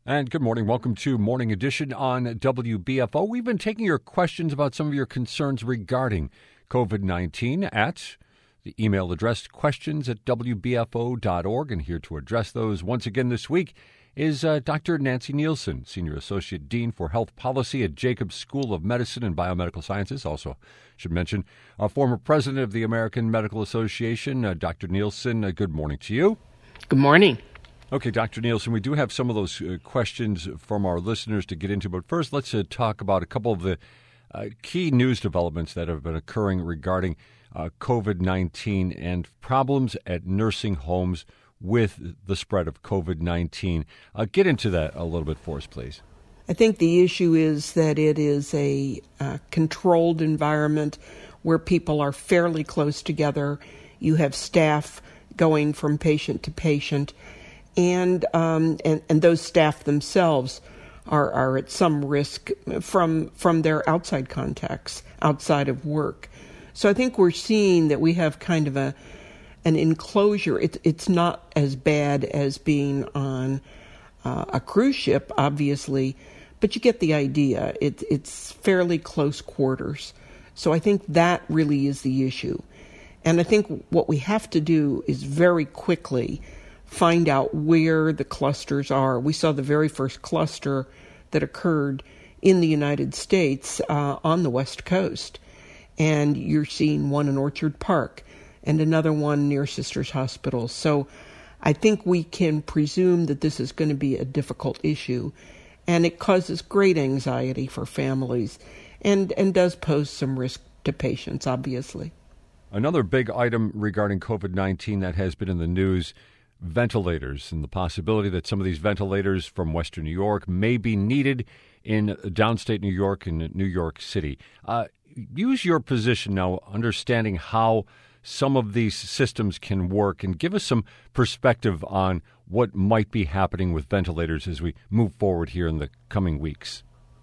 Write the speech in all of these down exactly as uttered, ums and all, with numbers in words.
And good morning. Welcome to Morning Edition on W B F O. We've been taking your questions about some of your concerns regarding COVID nineteen at the email address questions at w b f o dot org. And here to address those once again this week is uh, Doctor Nancy Nielsen, Senior Associate Dean for Health Policy at Jacobs School of Medicine and Biomedical Sciences. Also, should mention, a former president of the American Medical Association. Uh, Doctor Nielsen, uh, good morning to you. Good morning. Okay, Doctor Nielsen, we do have some of those uh, questions from our listeners to get into, but first let's uh, talk about a couple of the uh, key news developments that have been occurring regarding uh, COVID nineteen and problems at nursing homes with the spread of COVID nineteen. Uh, get into that a little bit for us, please. I think the issue is that it is a uh, controlled environment where people are fairly close together. You have staff going from patient to patient. And, um, and and those staff themselves are, are at some risk from from their outside contacts, outside of work. So I think we're seeing that we have kind of a an enclosure. It, it's not as bad as being on uh, a cruise ship, obviously, but you get the idea. It, it's fairly close quarters. So I think that really is the issue. And I think what we have to do is very quickly find out where the clusters are. We saw the very first cluster that occurred in the United States uh, on the West Coast. And you're seeing one in Orchard Park and another one near Sisters Hospital. So I think we can presume that this is going to be a difficult issue. And it causes great anxiety for families and, and does pose some risk to patients, obviously. Another big item regarding COVID nineteen that has been in the news, ventilators, and the possibility that some of these ventilators from Western New York may be needed in downstate New York and New York City. Uh, use your position now, understanding how some of these systems can work, and give us some perspective on what might be happening with ventilators as we move forward here in the coming weeks.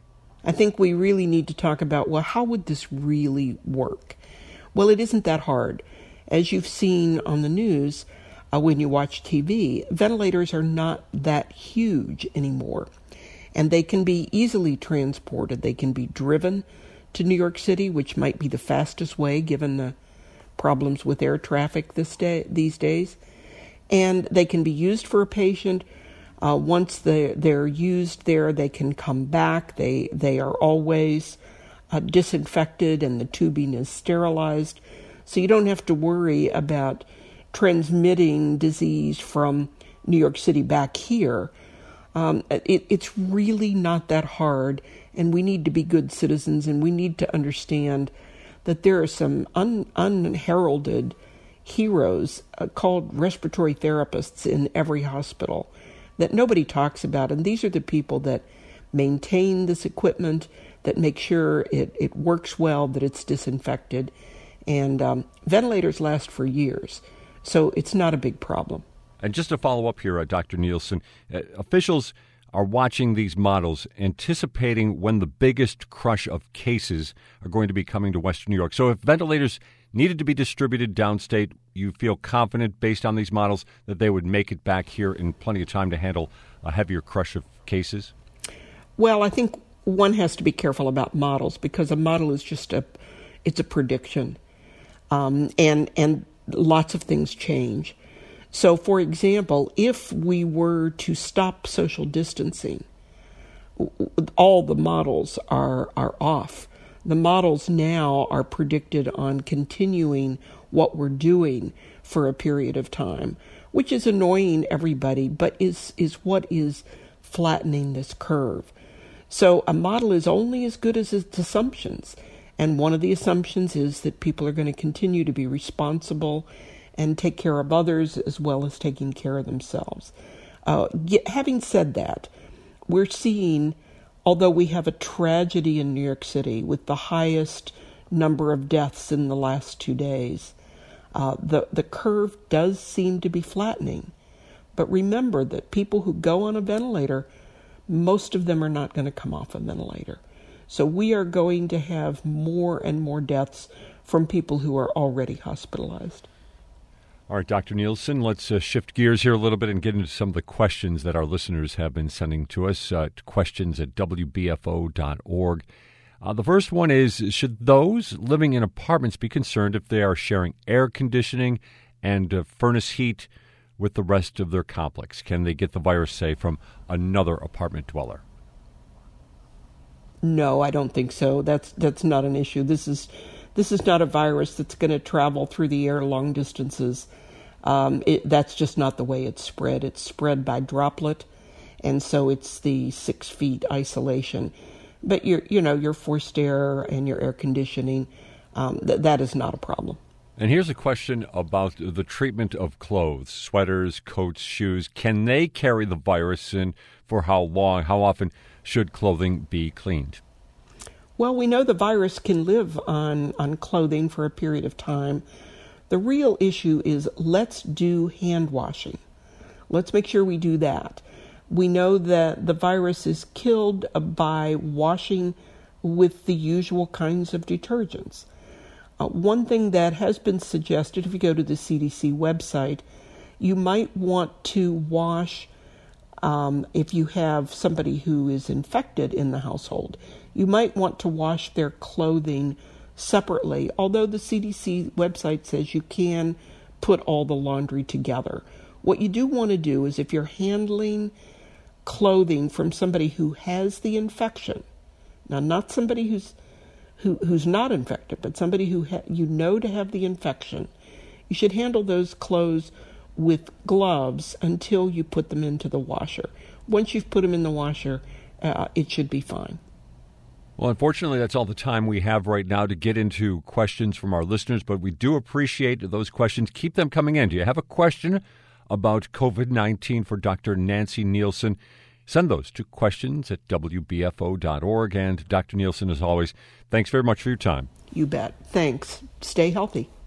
I think we really need to talk about, well, how would this really work? Well, it isn't that hard. As you've seen on the news, Uh, when you watch T V, ventilators are not that huge anymore, and they can be easily transported. They can be driven to New York City, which might be the fastest way given the problems with air traffic this day, these days, and they can be used for a patient. Uh, once they're, they're used there, they can come back. They, they are always uh, disinfected, and the tubing is sterilized, so you don't have to worry about transmitting disease from New York City back here. Um, it, it's really not that hard, and we need to be good citizens, and we need to understand that there are some un, unheralded heroes uh, called respiratory therapists in every hospital that nobody talks about, and these are the people that maintain this equipment, that make sure it, it works well, that it's disinfected, and um, ventilators last for years. So it's not a big problem. And just to follow up here, uh, Doctor Nielsen, uh, officials are watching these models, anticipating when the biggest crush of cases are going to be coming to Western New York. So if ventilators needed to be distributed downstate, you feel confident based on these models that they would make it back here in plenty of time to handle a heavier crush of cases? Well, I think one has to be careful about models, because a model is just a, it's a prediction. Um, and, and, Lots of things change. So, for example, if we were to stop social distancing, all the models are, are off. The models now are predicted on continuing what we're doing for a period of time, which is annoying everybody, but is, is what is flattening this curve. So a model is only as good as its assumptions. And one of the assumptions is that people are going to continue to be responsible and take care of others as well as taking care of themselves. Uh, get, having said that, we're seeing, although we have a tragedy in New York City with the highest number of deaths in the last two days, uh, the, the curve does seem to be flattening. But remember that people who go on a ventilator, most of them are not going to come off a ventilator. So we are going to have more and more deaths from people who are already hospitalized. All right, Doctor Nielsen, let's uh, shift gears here a little bit and get into some of the questions that our listeners have been sending to us, uh, to questions at W B F O dot org. Uh, the first one is, should those living in apartments be concerned if they are sharing air conditioning and uh, furnace heat with the rest of their complex? Can they get the virus, say, from another apartment dweller? No, I don't think so. That's that's not an issue. This is this is not a virus that's going to travel through the air long distances. Um, it, that's just not the way it's spread. It's spread by droplet, and so it's the six feet isolation. But your you know your forced air and your air conditioning, um, th- that is not a problem. And here's a question about the treatment of clothes, sweaters, coats, shoes. Can they carry the virus, and for how long? How often should clothing be cleaned? Well, we know the virus can live on, on clothing for a period of time. The real issue is let's do hand washing. Let's make sure we do that. We know that the virus is killed by washing with the usual kinds of detergents. Uh, one thing that has been suggested, if you go to the C D C website, you might want to wash, um, if you have somebody who is infected in the household, you might want to wash their clothing separately, although the C D C website says you can put all the laundry together. What you do want to do is if you're handling clothing from somebody who has the infection, now not somebody who's who, who's not infected, but somebody who ha- you know to have the infection, you should handle those clothes with gloves until you put them into the washer. Once you've put them in the washer, uh, it should be fine. Well, unfortunately, that's all the time we have right now to get into questions from our listeners, but we do appreciate those questions. Keep them coming in. Do you have a question about COVID nineteen for Doctor Nancy Nielsen? Send those to questions at W B F O dot org. And Doctor Nielsen, as always, thanks very much for your time. You bet. Thanks. Stay healthy.